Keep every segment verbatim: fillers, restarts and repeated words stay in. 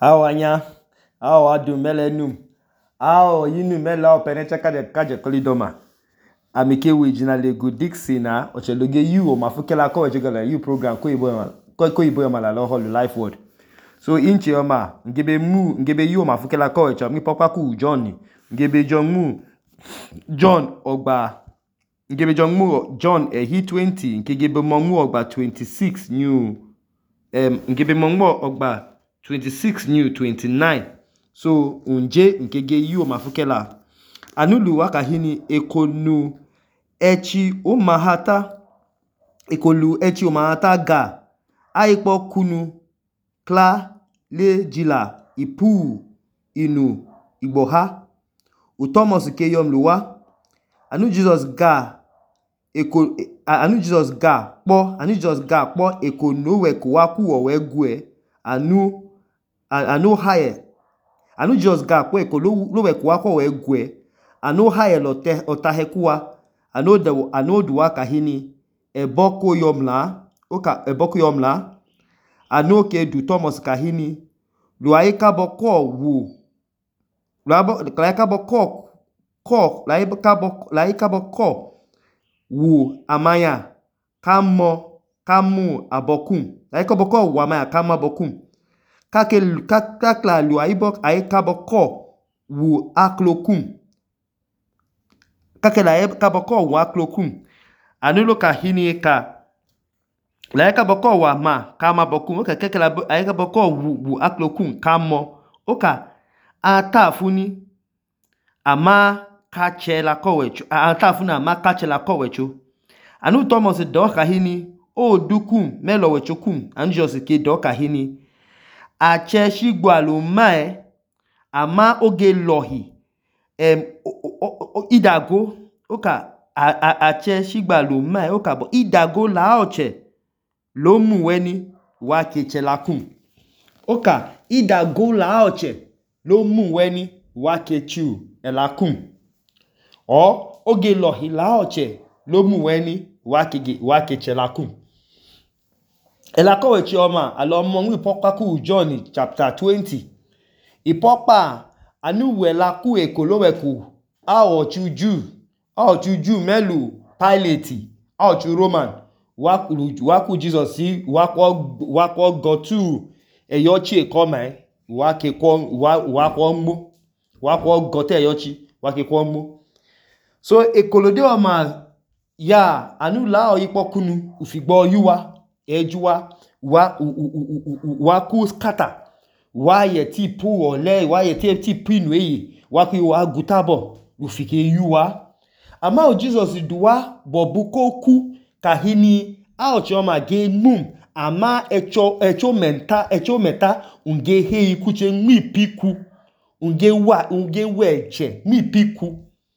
Awanya, aw adu melenum, aw yinu mela openecha kaje kaje kolidoma. Amike wijina lego Dixina, ocheloge you o mafukela ko ejigala you program ko ibo ko ko ibo mala lo holu life word. So inchi oma ngebe mu ngebe you o mafukela ko echo mi papa ku John ngebe John mu John ogba ngebe John mu John eh he twenty ngebe mu ogba twenty-six new um ngebe mu ogba twenty-six new twenty-nine. So unje nkege you o mafukela anulu wakahini ekonu echi umahata ekolu echi umahata ga aipo kunu kla le jila ipu inu igboha utomos keyom luwa anu Jesus ga eko anu Jesus ga po anu Jesus ga po ekonu we kuwa ku we gue anu anu haye anu Jesus ga po ekolu lo we kuwa ko we gue anu haye lote otahekuwa anu de anu duwa kahini eboko yomla oka eboko yomla anu ke du Thomas kahini luaika boko wu luabo laika boko ko laika boko laika boko wu amaya kamo kamu abokum laika boko wu amaya kama abokum kake kakla luaibo aika boko wu aklokum kake la kaboko wa klokum anulo kahini ka la kaboko wa ma kama bokum oka kake la aika boko wu aklokum kamo oka atafuni ama kachela kowecho atafuna ama kachela kowecho anu Thomas do kahini o dukum melo wechokum anu just ke do kahini ache shigwalu mae ama oge lohi em idago oka ache shigbalu mai oka bo idago la oche lo mu weni wa kechelakum oka idago la oche lo mu weni wa kechu elakum o oge lohi la oche lo mu weni wa kege wa kechelakum elakowe chioma alomo nwi pokaku John chapter twenty ipopa anu wela ku ekoloweku awo chuju awo chuju melu Pilate awo chu Roman waku waku Jesus si wako wako go to eyochi ekoma wake ko wako mu wako go te eyochi wake ko mu so ekolode oma ya anu la oyipokunu ufigbo yuwa ejuwa wa waku scatter waye ti pu ole waye ti ti pinu eyi waku wa gutabo ufike yuwa ama o Jesus duwa bobuko ku kahini a chioma ge mum ama echo echo menta echo meta unge he ikuche mi piku unge wa unge weche mi piku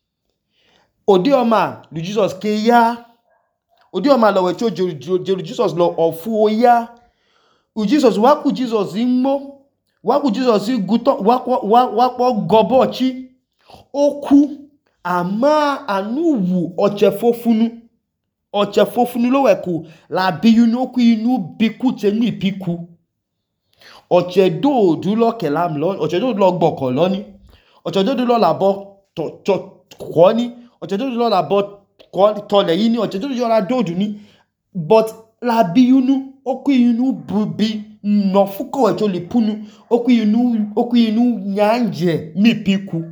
odioma lu Jesus ke ya odioma lo wecho jeru Jesus lo ofu ya u Jesus waku Jesus imo waku Jesus guto wako wako gobochi oku ama anuwu ochefofunu ochefofunu lo weku la biyunu oku inu biku teni piku ochedo du lo kelam lo ochedo lo gboko lo ni ochedo du lo labo to to kwoni ochedo du lo labo ko to le yi ni ochedo du lo dodu ni but la biyunu oku inu bubi no fuko echo le punu oku inu oku inu nyanje mi piku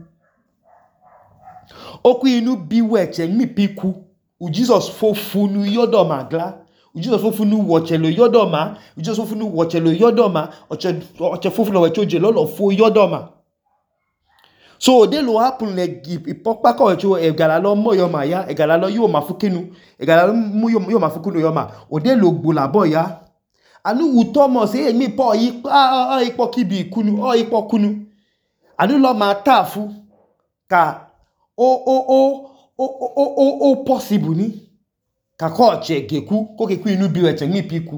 oku inu biweche mi piku u Jesus fofunu yodoma gla u Jesus fofunu wochelo yodoma u Jesus fofunu wochelo yodoma oche oche fofunu wecho je lolo fo yodoma so de lo happen le ipopa ko echo egala lo moyoma ya egala lo yo mafukinu egala lo mu yo mafukinu yoma ode lo gbolabo ya anu wu Thomas e mi po yi ah ipo kibi kunu o ipo kunu anu lo ma tafu ka o o o o o o o possible ni ka ko che geku ko keku inu biweche mi piku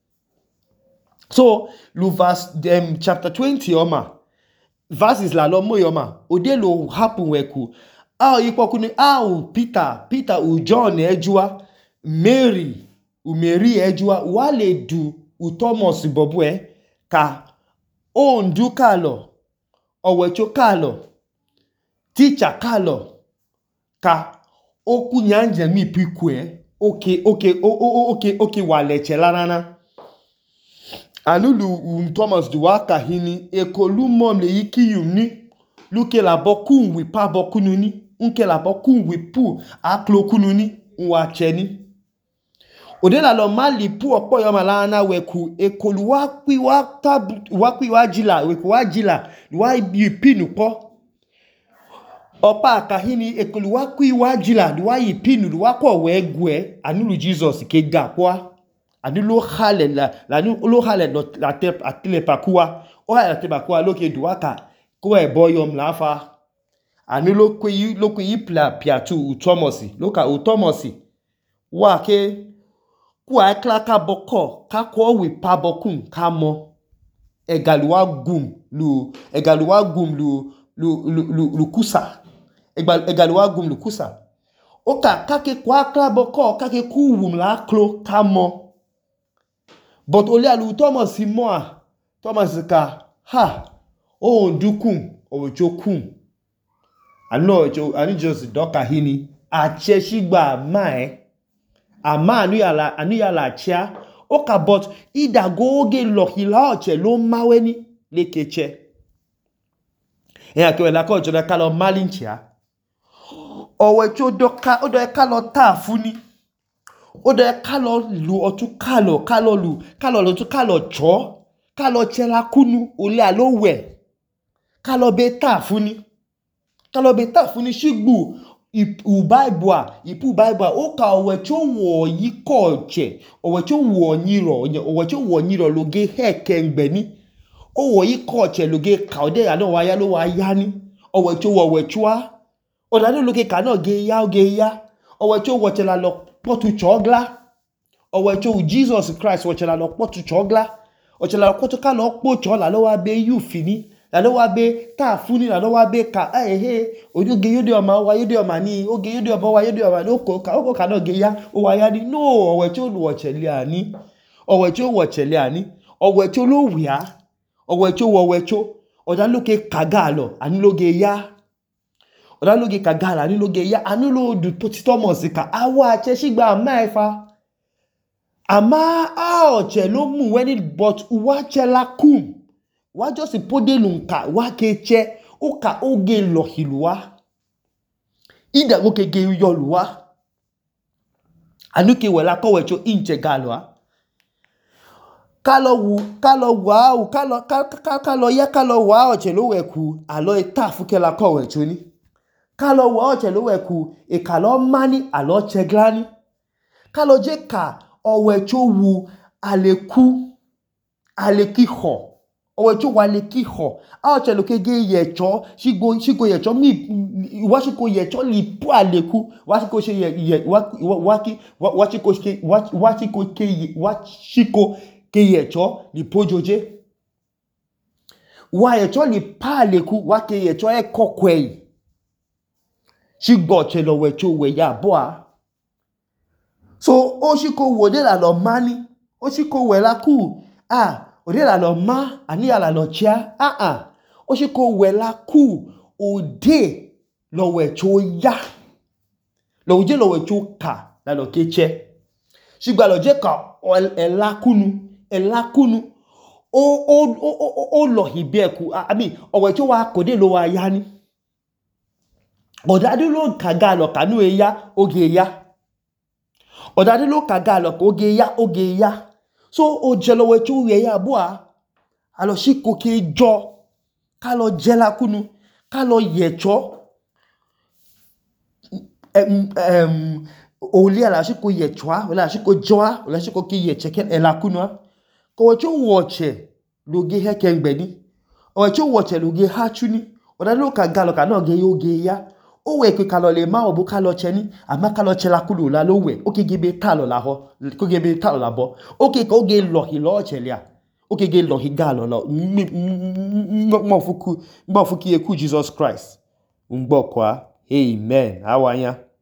so lu verse um, chapter twenty oma verses la lo moyoma ode lo happen weku ah ipo kunu ah Peter Peter u John ejua Mary u Mary ejua wale du u Thomas bobwe ka ondu kalo owecho kalo teacher kalo ka oku nyanje mi pikwe oke oke oke oke waleche lanana anulu um Thomas duwaka hini ekolu mom le yiki yumni luke la boku wi pa boku nuni unke la boku wi pu aklo kununi wa cheni odela lo mali pu opo yo malana weku ekolu wa kwi wa tab wa kwi wa jila weku wa jila wa yipinu po opa kahini ekolu wa kwi wa jila wa yipinu wa ko wegwe anulu Jesus ke gapwa anulu hale la la lo hale la te atile pakua o ha te pakua lo ke duaka ko e boyom lafa anulu kwi lo kwi pla piatu Thomas lo ka o Thomas wa ke kwa klaka boko ka ko wi pa bokun ka mo egaluwa gum lu egaluwa gum lu lu lu lu kusa egaluwa gum lu kusa oka kake kwa kla boko kake ku wum la klo ka mo but ole alu Thomas mo Thomas ka ha o ndukum o jokum ano jo ani just doka hini a cheshigba mai ama anu yala anu yala chia oka but ida goge lohila oche lo maweni lekeche e akewe la ko joda kalo malinchia owe cho doka odo e kalo tafuni odo e kalo lu otu kalo kalo lu kalo lu tu kalo cho kalo chela kunu ole alowe kalo be tafuni kalo be tafuni shigbu ipu Bible ipu Bible o ka owecho wo yi koche owecho wo nyiro owecho wo nyiro loge heke ngbeni o wo yi koche loge ka ode ya no wa ya lo wa ya ni owecho wo wechua o da loge ka no ge ya ge ya owecho wo chela lo potu chogla owecho Jesus Christ wo chela lo potu chogla o chela lo potu ka lo po chola lo wa be you fini la lo wa be ta funi la lo wa be ka eh eh oge yode o ma wa yode o ma ni oge yode o ba wa yode o ma no ko ka o ka no ge ya o wa ya ni no owecho wo chele ani owecho wo chele ani owecho lo wia owecho wo wecho o da loke kagalo ani loge ya o da loge kagala ani loge ya ani lo du Thomas ka awa che shigba maifa ama a o che lo mu weni but wa chela kum wa just pode lunka wa keche oka oge lohilwa ida go ke ge yolwa anuke wela ko wecho inche galwa kalo wu kalo wa kalo kalo ya kalo wa o che lo weku alo etafu ke la ko wecho ni kalo wa o che lo weku e kalo mani alo cheglani kalo je ka o wecho wu aleku alekiho owecho wale kiho a che lo ke ge yecho shigo shigo yecho mi wa shiko yecho li pu aleku wa shiko she ye wa wa ki wa shiko ke wa shiko ke wa shiko ke yecho li pojoje wa yecho li pa aleku wa ke yecho e kokwe shigbo che lo wecho we ya boa so o shiko wo de la lo mani o shiko we la ku ah ode la lo ma ani ala lo chia ah ah o se ko we la ku ode lo we cho ya lo je lo we cho ka la lo keche sigba lo je ka e la kunu e la kunu o o o o lo hibe ku I mean o we cho wa ko de lo wa ya ni odade lo kaga lo kanu e ya oge ya odade lo kaga lo ko oge ya oge ya so o jelo wechu ye ya boa alo shiko ke jo kalo jela kunu kalo yecho em em oli ala shiko yechwa wala shiko joa wala shiko ke yeche e la kunu ko wechu woche loge heke ngbeni o wechu woche loge hachuni oda lo ka galo ka no ge yoge ya o we ke kalo le ma obu kalo cheni ama kalo chela kulu la lo we o ke gebe talo la ho ko gebe talo la bo o ke ko ge lo hi lo chelia o ke ge lo hi galo lo mo fuku mo fuki e ku Jesus Christ ngbo kwa amen awanya